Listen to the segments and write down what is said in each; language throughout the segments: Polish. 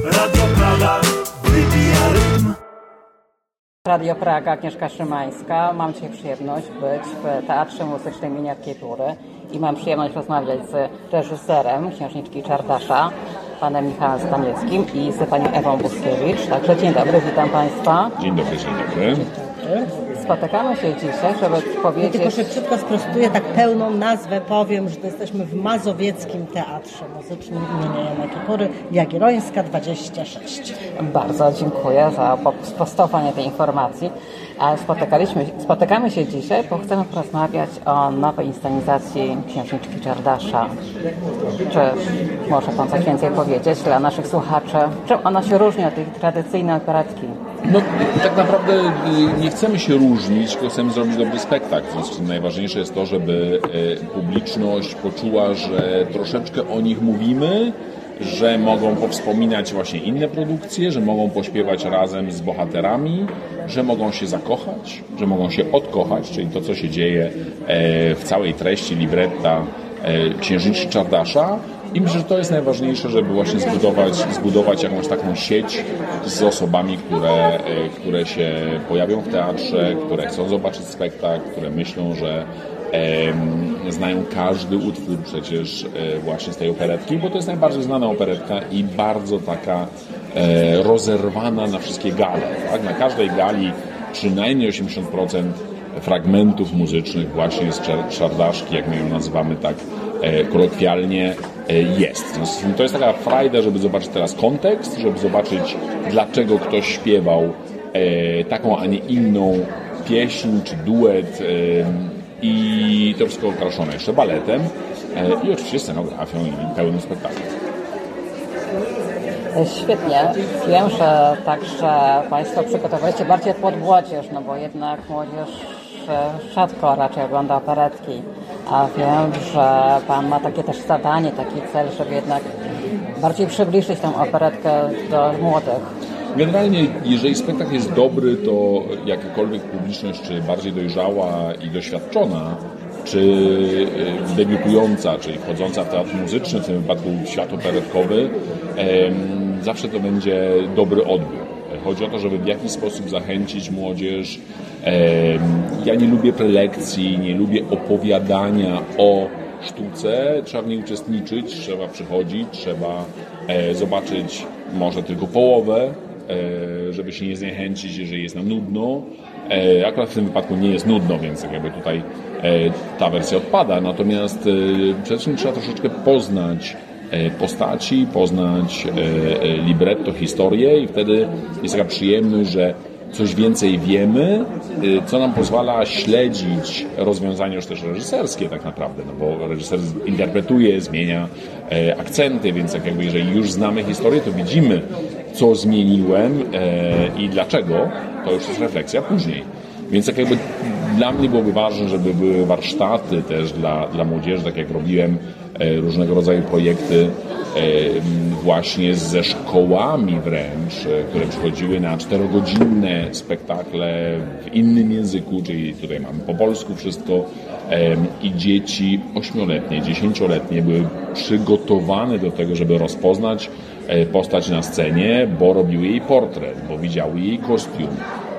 Radio Praga wybija rytm. Radio Praga, Agnieszka Szymańska. Mam dzisiaj przyjemność być w Teatrze Muzycznym Miniaturatury i mam przyjemność rozmawiać z reżyserem Księżniczki Czardasza, panem Michałem Stamieckim i z panią Ewą Buskiewicz. Także dzień dobry, witam państwa. Dzień dobry, dzień dobry. Spotykamy się dzisiaj, żeby powiedzieć... Tylko szybciutko sprostuję, tak pełną nazwę powiem, że to jesteśmy w Mazowieckim Teatrze Muzycznym imienia Jana Kiepury, Jagiellońska 26. Bardzo dziękuję za sprostowanie tej informacji. Spotykamy się dzisiaj, bo chcemy porozmawiać o nowej inscenizacji Księżniczki Czardasza. Czy może pan coś więcej powiedzieć dla naszych słuchaczy? Czym ona się różni od tej tradycyjnej operetki? No, tak naprawdę nie chcemy się różnić, tylko chcemy zrobić dobry spektakl. W związku z tym najważniejsze jest to, żeby publiczność poczuła, że troszeczkę o nich mówimy, że mogą powspominać właśnie inne produkcje, że mogą pośpiewać razem z bohaterami, że mogą się zakochać, że mogą się odkochać, czyli to, co się dzieje w całej treści libretta Księżniczki Czardasza. I myślę, że to jest najważniejsze, żeby właśnie zbudować jakąś taką sieć z osobami, które się pojawią w teatrze, które chcą zobaczyć spektakl, które myślą, że znają każdy utwór przecież właśnie z tej operetki, bo to jest najbardziej znana operetka i bardzo taka rozerwana na wszystkie gale. Tak? Na każdej gali przynajmniej 80% fragmentów muzycznych właśnie z Czardaszki, jak my ją nazywamy tak kolokwialnie, jest. To jest taka frajda, żeby zobaczyć teraz kontekst, żeby zobaczyć, dlaczego ktoś śpiewał taką, a nie inną pieśń czy duet i to wszystko okraszone jeszcze baletem i oczywiście scenografią i pełnym spektaklem. Świetnie. Wiem, że także państwo przygotowaliście bardziej pod młodzież, no bo jednak młodzież rzadko raczej ogląda operetki, a wiem, że pan ma takie też zadanie, taki cel, żeby jednak bardziej przybliżyć tę operetkę do młodych. Generalnie, jeżeli spektakl jest dobry, to jakakolwiek publiczność, czy bardziej dojrzała i doświadczona, czy debiutująca, czyli wchodząca w teatr muzyczny, w tym wypadku w świat operetkowy, zawsze to będzie dobry odbiór. Chodzi o to, żeby w jakiś sposób zachęcić młodzież. Ja nie lubię prelekcji, nie lubię opowiadania o sztuce. Trzeba w niej uczestniczyć, trzeba przychodzić, trzeba zobaczyć może tylko połowę, żeby się nie zniechęcić, jeżeli jest nam nudno. Akurat w tym wypadku nie jest nudno, więc jakby tutaj ta wersja odpada. Natomiast przede wszystkim trzeba troszeczkę poznać postaci, poznać libretto, historię i wtedy jest taka przyjemność, że coś więcej wiemy, co nam pozwala śledzić rozwiązania już też reżyserskie tak naprawdę, no bo reżyser interpretuje, zmienia akcenty, więc jakby jeżeli już znamy historię, to widzimy, co zmieniłem i dlaczego, to już jest refleksja później. Więc tak jakby dla mnie byłoby ważne, żeby były warsztaty też dla młodzieży, tak jak robiłem różnego rodzaju projekty właśnie ze szkołami wręcz, które przychodziły na 4-godzinne spektakle w innym języku, czyli tutaj mamy po polsku wszystko i dzieci 8-letnie, 10-letnie były przygotowane do tego, żeby rozpoznać postać na scenie, bo robiły jej portret, bo widziały jej kostium,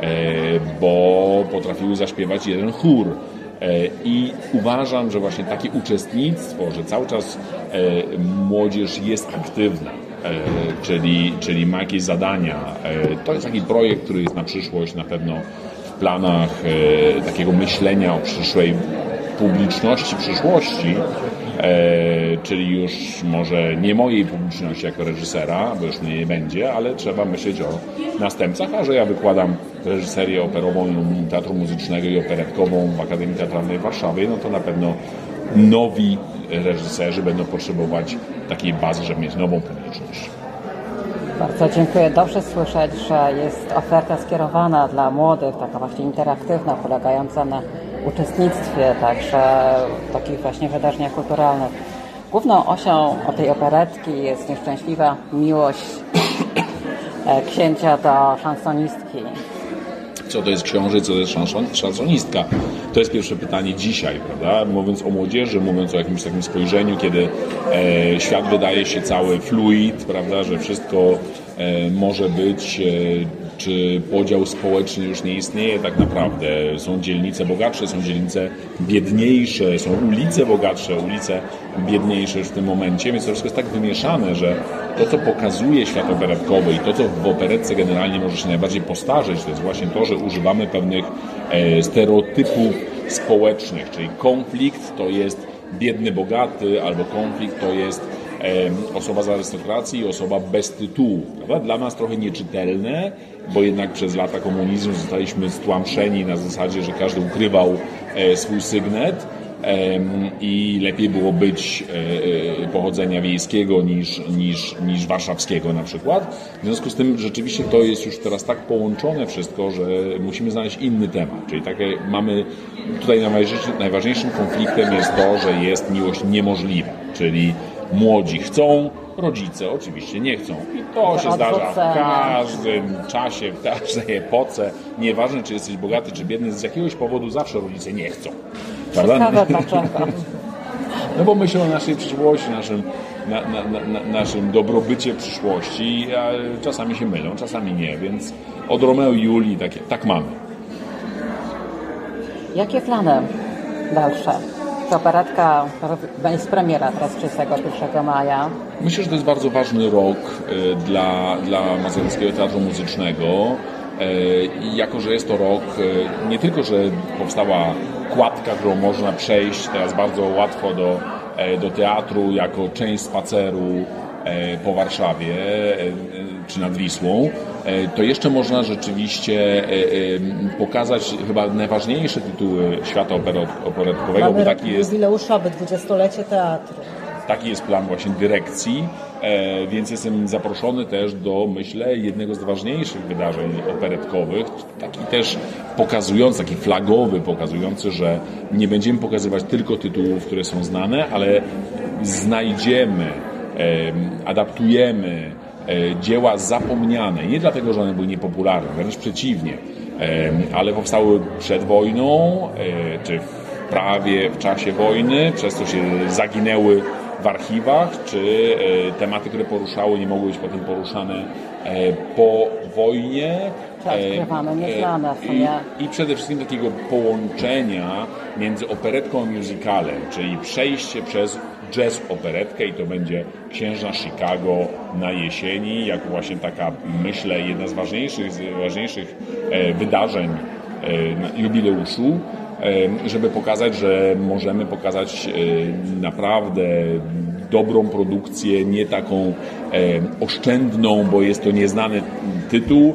bo potrafiły zaśpiewać jeden chór. I uważam, że właśnie takie uczestnictwo, że cały czas młodzież jest aktywna, czyli ma jakieś zadania, to jest taki projekt, który jest na przyszłość na pewno w planach takiego myślenia o przyszłej publiczności przyszłości, czyli już może nie mojej publiczności jako reżysera, bo już mnie nie będzie, ale trzeba myśleć o następcach, a że ja wykładam reżyserię operową Teatru Muzycznego i operetkową w Akademii Teatralnej w Warszawie, no to na pewno nowi reżyserzy będą potrzebować takiej bazy, żeby mieć nową publiczność. Bardzo dziękuję. Dobrze słyszeć, że jest oferta skierowana dla młodych, taka właśnie interaktywna, polegająca na uczestnictwie, także w takich właśnie wydarzeniach kulturalnych. Główną osią tej operetki jest nieszczęśliwa miłość księcia do szansonistki. co to jest książę, co to jest szanszonistka. To jest pierwsze pytanie dzisiaj, prawda? Mówiąc o młodzieży, mówiąc o jakimś takim spojrzeniu, kiedy świat wydaje się cały fluid, prawda, że wszystko może być, czy podział społeczny już nie istnieje tak naprawdę. Są dzielnice bogatsze, są dzielnice biedniejsze, są ulice bogatsze, ulice biedniejsze już w tym momencie, więc to wszystko jest tak wymieszane, że to, co pokazuje świat operetkowy i to, co w operetce generalnie może się najbardziej postarzeć, to jest właśnie to, że używamy pewnych stereotypów społecznych, czyli konflikt to jest biedny, bogaty, albo konflikt to jest osoba z arystokracji i osoba bez tytułu. Prawda? Dla nas trochę nieczytelne, bo jednak przez lata komunizmu zostaliśmy stłamszeni na zasadzie, że każdy ukrywał swój sygnet i lepiej było być pochodzenia wiejskiego niż warszawskiego na przykład. W związku z tym rzeczywiście to jest już teraz tak połączone wszystko, że musimy znaleźć inny temat. Czyli takie mamy tutaj najważniejszym konfliktem jest to, że jest miłość niemożliwa, czyli młodzi chcą, rodzice oczywiście nie chcą. I to się zdarza w każdym czasie, w każdej epoce. Nieważne, czy jesteś bogaty, czy biedny, z jakiegoś powodu zawsze rodzice nie chcą. Ciekawe dlaczego. No bo myślą o naszej przyszłości, naszym dobrobycie przyszłości, a czasami się mylą, czasami nie, więc od Romeo i Julii tak mamy. Jakie plany dalsze? Operetka jest premiera teraz 31 maja. Myślę, że to jest bardzo ważny rok dla Mazowieckiego Teatru Muzycznego. Jako że jest to rok, nie tylko, że powstała kładka, którą można przejść teraz bardzo łatwo do teatru jako część spaceru po Warszawie czy nad Wisłą, to jeszcze można rzeczywiście pokazać chyba najważniejsze tytuły świata operetkowego, bo taki jest jubileuszowy, 20-lecie teatru. Taki jest plan właśnie dyrekcji, więc jestem zaproszony też do, myślę, jednego z ważniejszych wydarzeń operetkowych, taki też pokazujący, taki flagowy, pokazujący, że nie będziemy pokazywać tylko tytułów, które są znane, ale znajdziemy, adaptujemy dzieła zapomniane. Nie dlatego, że one były niepopularne, wręcz przeciwnie, ale powstały przed wojną, czy prawie w czasie wojny, przez co się zaginęły w archiwach, czy tematy, które poruszały, nie mogły być potem poruszane po wojnie. Odkrywane, nieznane w sumie. I przede wszystkim takiego połączenia między operetką a musicalem, czyli przejście przez jazz operetkę i to będzie Księżna Chicago na jesieni, jako właśnie taka, myślę, jedna z ważniejszych wydarzeń jubileuszu, żeby pokazać, że możemy pokazać naprawdę dobrą produkcję, nie taką oszczędną, bo jest to nieznany tytuł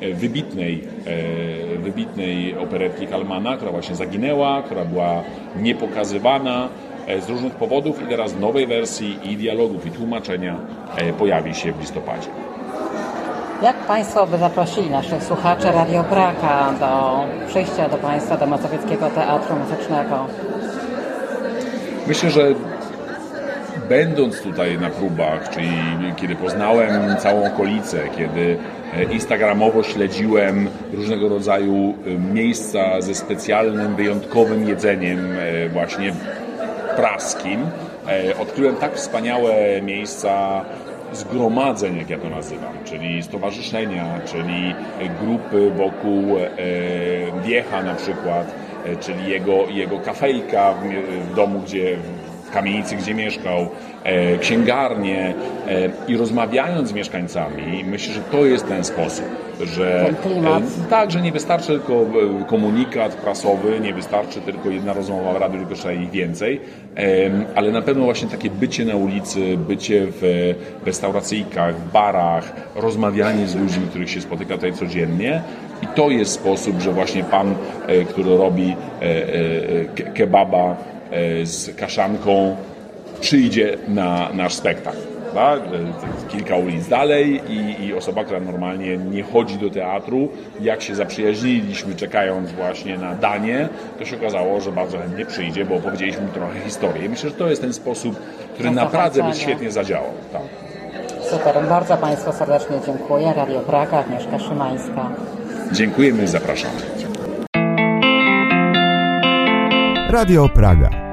wybitnej operetki Kallmana, która właśnie zaginęła, która była niepokazywana z różnych powodów i teraz w nowej wersji i dialogów, i tłumaczenia pojawi się w listopadzie. Jak Państwo by zaprosili naszych słuchaczy Radio Praka do przyjścia do Państwa do Mazowieckiego Teatru Muzycznego? Myślę, że będąc tutaj na próbach, czyli kiedy poznałem całą okolicę, kiedy instagramowo śledziłem różnego rodzaju miejsca ze specjalnym, wyjątkowym jedzeniem właśnie praskim, odkryłem tak wspaniałe miejsca zgromadzeń, jak ja to nazywam, czyli stowarzyszenia, czyli grupy wokół Wiecha na przykład, czyli jego kafejka w domu, w kamienicy, gdzie mieszkał, księgarnię i rozmawiając z mieszkańcami, myślę, że to jest ten sposób, że tak, że nie wystarczy tylko komunikat prasowy, nie wystarczy tylko jedna rozmowa w radiu, tylko trzeba ich więcej, ale na pewno właśnie takie bycie na ulicy, bycie w restauracyjkach, w barach, rozmawianie z ludźmi, których się spotyka tutaj codziennie i to jest sposób, że właśnie pan, który robi kebaba z kaszanką, przyjdzie na nasz spektakl. Tak? Kilka ulic dalej i osoba, która normalnie nie chodzi do teatru, jak się zaprzyjaźniliśmy czekając właśnie na danie, to się okazało, że bardzo chętnie przyjdzie, bo opowiedzieliśmy mu trochę historię. Myślę, że to jest ten sposób, który naprawdę by świetnie zadziałał. Tak. Super, bardzo Państwu serdecznie dziękuję. Radio Praka, Agnieszka Szymańska. Dziękujemy, zapraszamy. Radio Praga.